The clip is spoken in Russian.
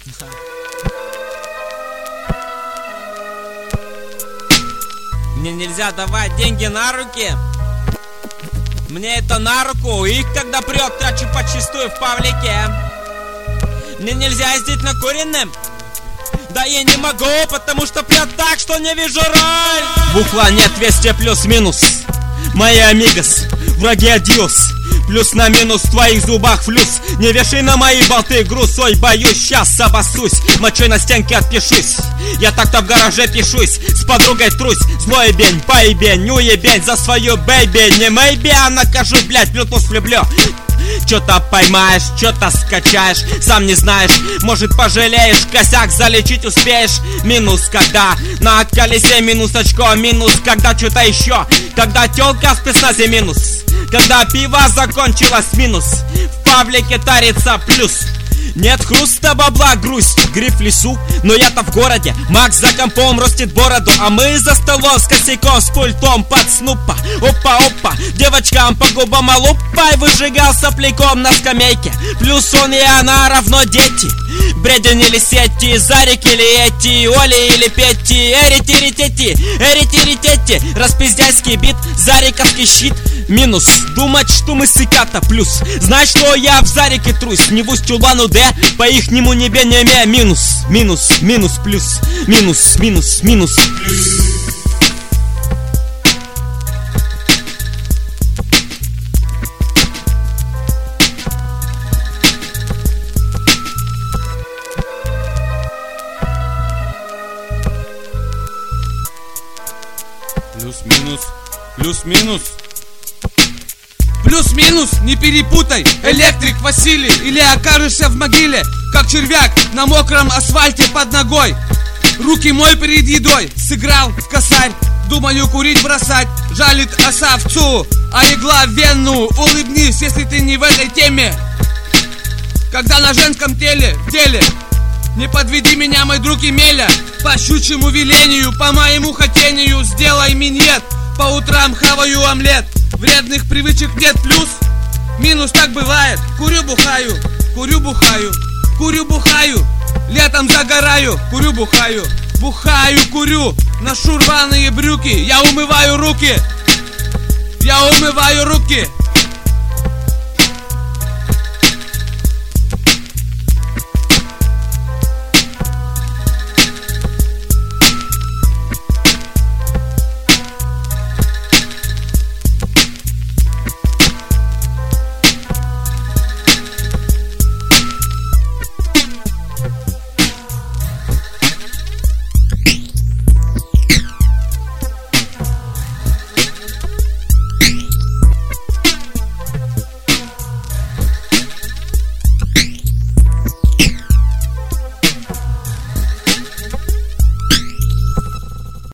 Мне нельзя давать деньги на руки. Мне это на руку. Их когда прет, трачу подчистую в Павлике. Мне нельзя ездить накуренным. Да я не могу, потому что прет так, что не вижу роль. Бухла нет, 200 плюс-минус. Мои амигос, враги адьос. Плюс на минус в твоих зубах флюс. Не вешай на мои болты груз. Ой, боюсь, сейчас обоссусь. Мочой на стенке отпишусь. Я так-то в гараже пишусь. С подругой трусь. Злой бень, поебень, не уебень за свою бэйби. Не мэйби, а накажу, блять, блютуз влюблю. Чё-то поймаешь, чё-то скачаешь. Сам не знаешь, может пожалеешь. Косяк залечить успеешь. Минус когда на колесе минус очко. Минус когда что-то еще. Когда тёлка в спецназе минус. Когда пиво закончилось минус. В Павлике тарится плюс. Нет хруста бабла, грусть, гриб в лесу. Но я-то в городе, Макс за компом ростит бороду. А мы за столом с косяком, с пультом под снупа. Опа-опа, девочкам по губам олупай. Выжигал сопляком на скамейке. Плюс он и она равно дети. Бреден или сети, Зарик или эти, Оли или Петти. Эрити-ритети, распиздяйский бит, Зариковский щит. Минус, думать, что мы сыката. Плюс, знать, что я в Зарике трусь. Не в Усть-Улан Удэ, по ихнему небе не ме. Минус, минус, минус, плюс. Минус, минус, минус, плюс. Плюс-минус, плюс-минус. Плюс-минус, не перепутай, электрик Василий. Или окажешься в могиле, как червяк на мокром асфальте под ногой. Руки мой перед едой, сыграл в косарь. Думаю курить бросать, жалит оса овцу, а игла в вену. Улыбнись, если ты не в этой теме. Когда на женском теле, в деле. Не подведи меня, мой друг Емеля. По щучьему велению, по моему хотению. Сделай минет, по утрам хаваю омлет. Вредных привычек нет, плюс, минус, так бывает. Курю, бухаю, курю, бухаю, курю, бухаю. Летом загораю, курю, бухаю, бухаю, курю. Ношу рваные брюки, я умываю руки. Я умываю руки.